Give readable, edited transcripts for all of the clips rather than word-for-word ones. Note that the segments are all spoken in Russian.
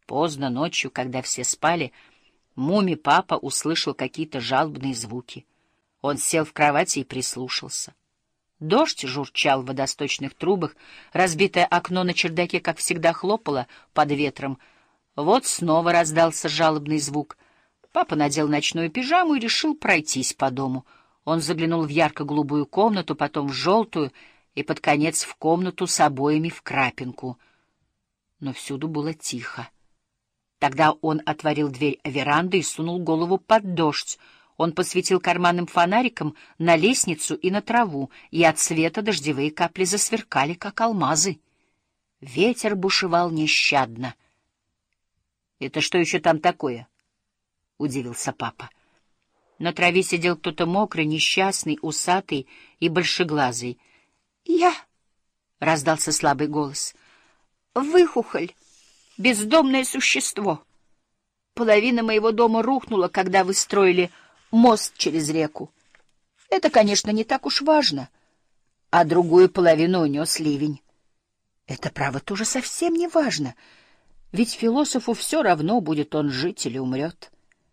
Поздно ночью, когда все спали, Муми-папа услышал какие-то жалобные звуки. Он сел в кровати и прислушался. Дождь журчал в водосточных трубах, разбитое окно на чердаке, как всегда, хлопало под ветром. Вот снова раздался жалобный звук. Папа надел ночную пижаму и решил пройтись по дому. Он заглянул в ярко-голубую комнату, потом в желтую и, под конец, в комнату с обоями в крапинку. Но всюду было тихо. Тогда он отворил дверь веранды и сунул голову под дождь. Он посветил карманным фонариком на лестницу и на траву, и от света дождевые капли засверкали, как алмазы. Ветер бушевал нещадно. — Это что еще там такое? — удивился папа. На траве сидел кто-то мокрый, несчастный, усатый и большеглазый. — Я! — раздался слабый голос. — Выхухоль! Бездомное существо! Половина моего дома рухнула, когда вы строили мост через реку. Это, конечно, не так уж важно, а другую половину унес ливень. Это, право, тоже совсем не важно, ведь философу все равно, будет он жить или умрет.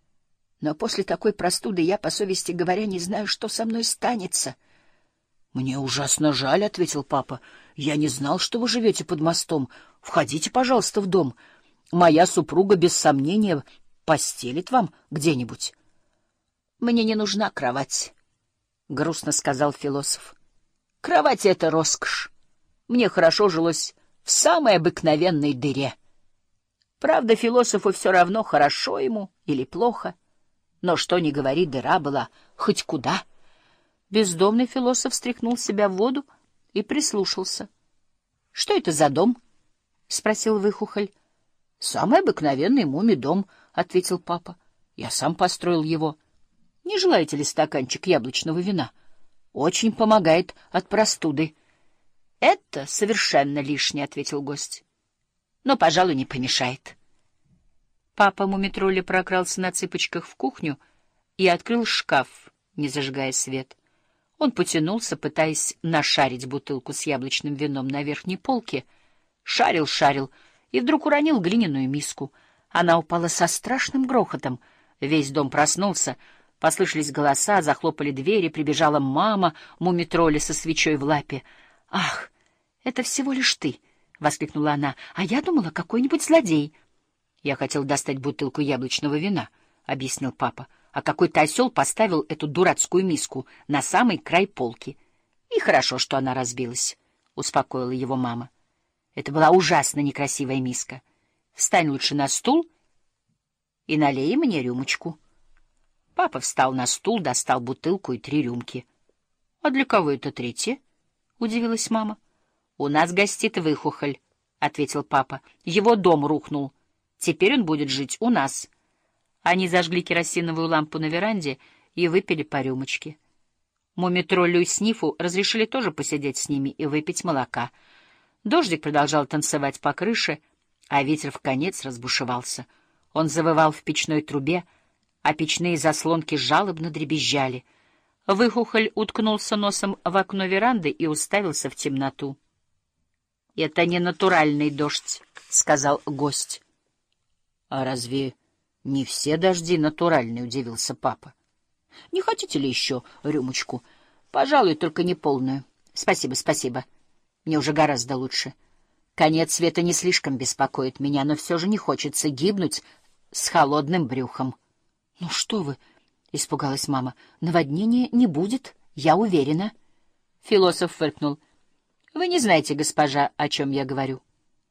Но после такой простуды я, по совести говоря, не знаю, что со мной станется. — Мне ужасно жаль, — ответил папа. — Я не знал, что вы живете под мостом. Входите, пожалуйста, в дом. Моя супруга, без сомнения, постелит вам где-нибудь. — Мне не нужна кровать, — грустно сказал философ. — Кровать — это роскошь. Мне хорошо жилось в самой обыкновенной дыре. Правда, философу все равно, хорошо ему или плохо. Но что ни говори, дыра была хоть куда. Бездомный философ стряхнул себя в воду и прислушался. — Что это за дом? — спросил Выхухоль. — Самый обыкновенный муми-дом, — ответил папа. — Я сам построил его. Не желаете ли стаканчик яблочного вина? Очень помогает от простуды. — Это совершенно лишнее, — ответил гость. — Но, пожалуй, не помешает. Папа Мумитроля прокрался на цыпочках в кухню и открыл шкаф, не зажигая свет. Он потянулся, пытаясь нашарить бутылку с яблочным вином на верхней полке. Шарил, и вдруг уронил глиняную миску. Она упала со страшным грохотом. Весь дом проснулся. Послышались голоса, захлопали двери, прибежала мама Мумитроля со свечой в лапе. — Ах, это всего лишь ты! — воскликнула она. — А я думала, какой-нибудь злодей. — Я хотел достать бутылку яблочного вина, — объяснил папа. А какой-то осел поставил эту дурацкую миску на самый край полки. И хорошо, что она разбилась, — успокоила его мама. Это была ужасно некрасивая миска. Встань лучше на стул и налей мне рюмочку. Папа встал на стул, достал бутылку и 3 рюмки. — А для кого это 3? — удивилась мама. — У нас гостит Выхухоль, — ответил папа. — Его дом рухнул. Теперь он будет жить у нас. Они зажгли керосиновую лампу на веранде и выпили по рюмочке. Мумитроллю и Снифу разрешили тоже посидеть с ними и выпить молока. Дождик продолжал танцевать по крыше, а ветер вконец разбушевался. Он завывал в печной трубе, а печные заслонки жалобно дребезжали. Выхухоль уткнулся носом в окно веранды и уставился в темноту. — Это не натуральный дождь, — сказал гость. — А разве не все дожди натуральные? — удивился папа. — Не хотите ли еще рюмочку? — Пожалуй, только не полную. — Спасибо, спасибо. Мне уже гораздо лучше. Конец света не слишком беспокоит меня, но все же не хочется гибнуть с холодным брюхом. — Ну что вы, — испугалась мама, — наводнения не будет, я уверена. Философ фыркнул. — Вы не знаете, госпожа, о чем я говорю.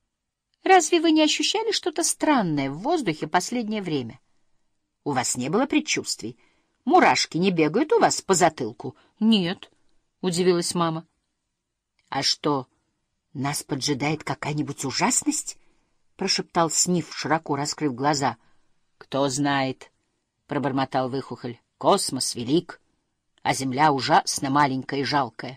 Разве вы не ощущали что-то странное в воздухе последнее время? У вас не было предчувствий? Мурашки не бегают у вас по затылку? — Нет, — удивилась мама. — А что, нас поджидает какая-нибудь ужасность? — прошептал Сниф, широко раскрыв глаза. — Кто знает, — пробормотал Выхухоль. — Космос велик, а Земля ужасно маленькая и жалкая.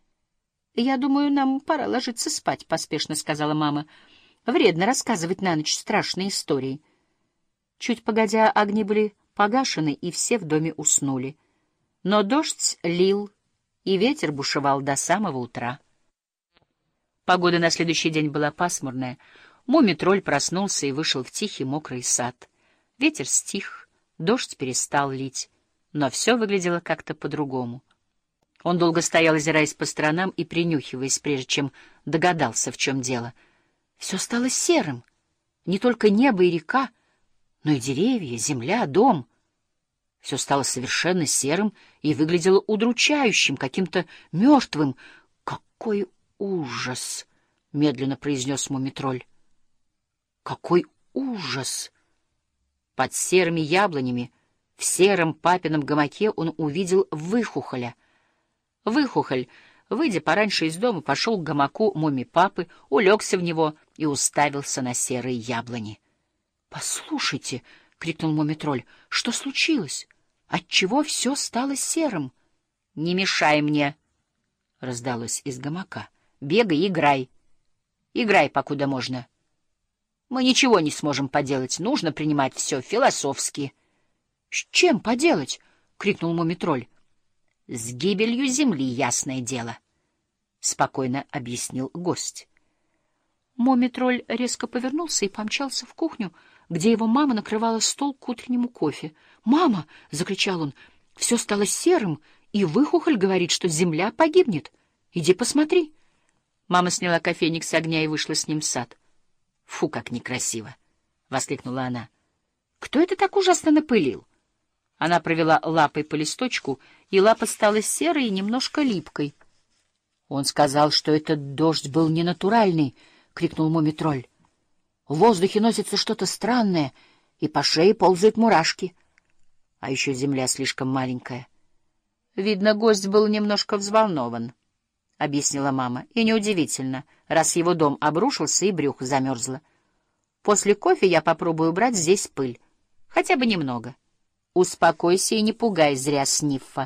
— Я думаю, нам пора ложиться спать, — поспешно сказала мама. — Вредно рассказывать на ночь страшные истории. Чуть погодя, огни были погашены, и все в доме уснули. Но дождь лил, и ветер бушевал до самого утра. Погода на следующий день была пасмурная. Мумий-тролль проснулся и вышел в тихий мокрый сад. Ветер стих, дождь перестал лить, но все выглядело как-то по-другому. Он долго стоял, озираясь по сторонам и принюхиваясь, прежде чем догадался, в чем дело. Все стало серым. Не только небо и река, но и деревья, земля, дом. Все стало совершенно серым и выглядело удручающим, каким-то мертвым. «Какой ужас!» — медленно произнес Мумий-тролль. «Какой ужас!» Под серыми яблонями, в сером папином гамаке он увидел Выхухоля. Выхухоль, выйдя пораньше из дома, пошел к гамаку Муми-папы, улегся в него и уставился на серые яблони. «Послушайте!» — крикнул Мумий-тролль. «Что случилось? Отчего все стало серым?» «Не мешай мне!» — раздалось из гамака. «Бегай и играй. Играй, покуда можно. Мы ничего не сможем поделать. Нужно принимать все философски». «С чем поделать?» — крикнул Мумий-тролль. «С гибелью земли, ясное дело», — спокойно объяснил гость. Мумий-тролль резко повернулся и помчался в кухню, где его мама накрывала стол к утреннему кофе. «Мама!» — закричал он. «Все стало серым, и Выхухоль говорит, что земля погибнет. Иди посмотри». Мама сняла кофейник с огня и вышла с ним в сад. «Фу, как некрасиво!» — воскликнула она. «Кто это так ужасно напылил?» Она провела лапой по листочку, и лапа стала серой и немножко липкой. «Он сказал, что этот дождь был ненатуральный», — крикнул Мумий-тролль. «В воздухе носится что-то странное, и по шее ползают мурашки. А еще земля слишком маленькая». «Видно, гость был немножко взволнован», — объяснила мама. «И неудивительно, раз его дом обрушился и брюхо замерзло. После кофе я попробую убрать здесь пыль, хотя бы немного. Успокойся и не пугай зря Сниффа».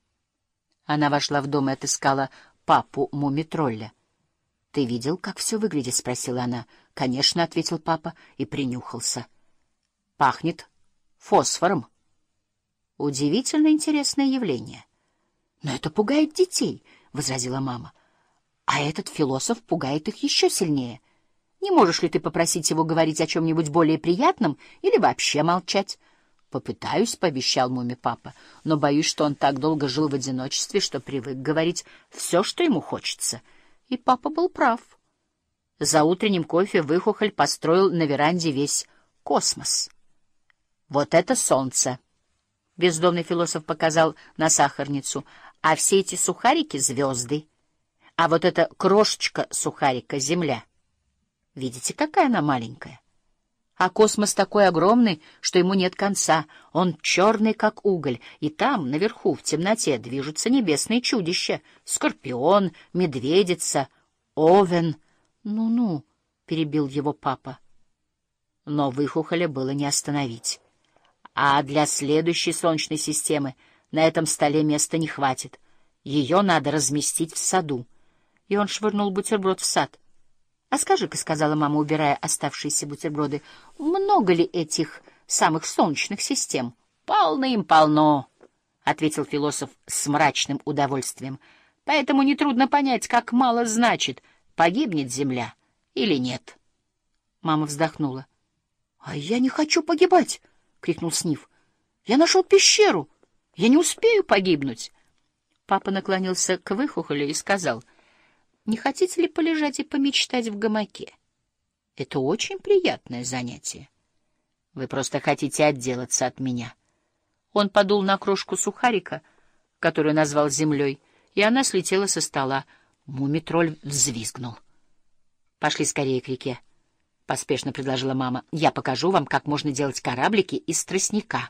Она вошла в дом и отыскала папу Муми-тролля. «Ты видел, как все выглядит?» — спросила она. «Конечно», — ответил папа и принюхался. «Пахнет фосфором. Удивительно интересное явление». «Но это пугает детей», — возразила мама. «А этот философ пугает их еще сильнее. Не можешь ли ты попросить его говорить о чем-нибудь более приятном или вообще молчать?» «Попытаюсь», — пообещал Муми-папа, «но боюсь, что он так долго жил в одиночестве, что привык говорить все, что ему хочется». И папа был прав. За утренним кофе Выхухоль построил на веранде весь космос. «Вот это солнце!» — бездомный философ показал на сахарницу. «А все эти сухарики — звезды. А вот эта крошечка сухарика — земля. Видите, какая она маленькая? А космос такой огромный, что ему нет конца. Он черный, как уголь, и там, наверху, в темноте, движутся небесные чудища. Скорпион, медведица, овен». «Ну-ну», — перебил его папа. Но Выхухоля было не остановить. «А для следующей Солнечной системы на этом столе места не хватит. Ее надо разместить в саду». И он швырнул бутерброд в сад. «А скажи-ка», — сказала мама, убирая оставшиеся бутерброды, — «много ли этих самых солнечных систем?» «Полным-полно», — ответил философ с мрачным удовольствием. «Поэтому нетрудно понять, как мало значит, погибнет Земля или нет». Мама вздохнула. «А я не хочу погибать!» — крикнул Сниф. «Я нашел пещеру! Я не успею погибнуть!» Папа наклонился к Выхухолю и сказал: «Не хотите ли полежать и помечтать в гамаке? Это очень приятное занятие. Вы просто хотите отделаться от меня». Он подул на крошку сухарика, которую назвал землей, и она слетела со стола. Мумий-тролль взвизгнул. «Пошли скорее к реке», — поспешно предложила мама. «Я покажу вам, как можно делать кораблики из тростника».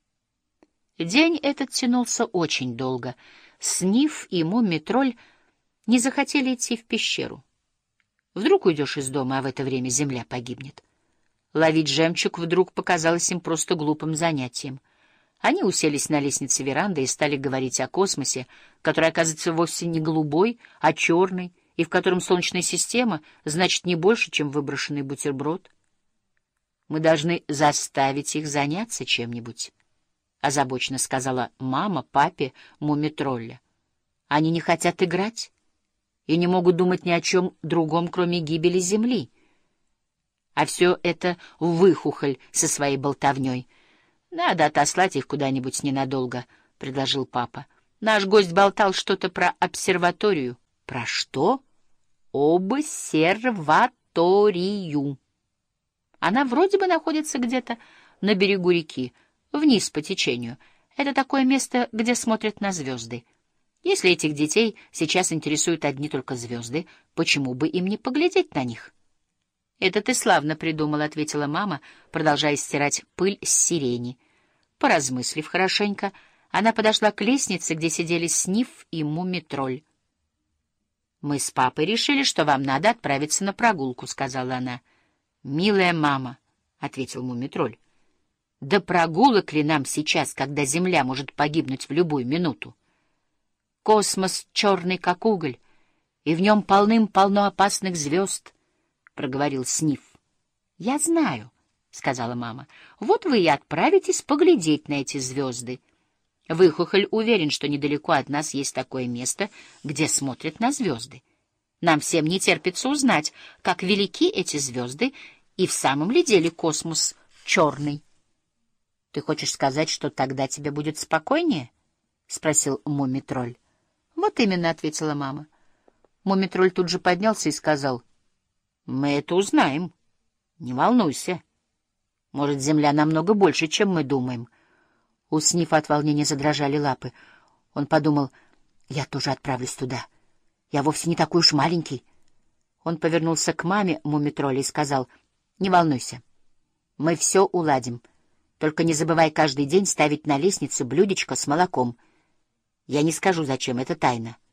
День этот тянулся очень долго. Сниф и Мумий-тролль не захотели идти в пещеру. Вдруг уйдешь из дома, а в это время земля погибнет. Ловить жемчуг вдруг показалось им просто глупым занятием. Они уселись на лестнице веранды и стали говорить о космосе, который, оказывается, вовсе не голубой, а черный, и в котором Солнечная система значит не больше, чем выброшенный бутерброд. «Мы должны заставить их заняться чем-нибудь», — озабоченно сказала мама папе Муми-тролля. «Они не хотят играть и не могут думать ни о чем другом, кроме гибели Земли». А все это выхухоль со своей болтовней. Надо отослать их куда-нибудь ненадолго, — предложил папа. Наш гость болтал что-то про обсерваторию. Про что? Обсерваторию. Она вроде бы находится где-то на берегу реки, вниз по течению. Это такое место, где смотрят на звезды. Если этих детей сейчас интересуют одни только звезды, почему бы им не поглядеть на них? — Это ты славно придумал, — ответила мама, продолжая стирать пыль с сирени. Поразмыслив хорошенько, она подошла к лестнице, где сидели Снифф и Мумитроль. — Мы с папой решили, что вам надо отправиться на прогулку, — сказала она. — Милая мама, — ответил Мумитроль, — да прогулок ли нам сейчас, когда Земля может погибнуть в любую минуту? Космос черный, как уголь, и в нем полным-полно опасных звезд, — проговорил Снифф. — Я знаю, — сказала мама. — Вот вы и отправитесь поглядеть на эти звезды. Выхухоль уверен, что недалеко от нас есть такое место, где смотрят на звезды. Нам всем не терпится узнать, как велики эти звезды, и в самом ли деле космос черный. — Ты хочешь сказать, что тогда тебе будет спокойнее? — спросил Мумитроль. — Вот именно, — ответила мама. Мумитроль тут же поднялся и сказал: — Мы это узнаем. Не волнуйся. Может, Земля намного больше, чем мы думаем. У Сниффа от волнения задрожали лапы. Он подумал: я тоже отправлюсь туда. Я вовсе не такой уж маленький. Он повернулся к маме Мумитроля и сказал: не волнуйся. Мы все уладим. Только не забывай каждый день ставить на лестнице блюдечко с молоком. Я не скажу, зачем, это тайна.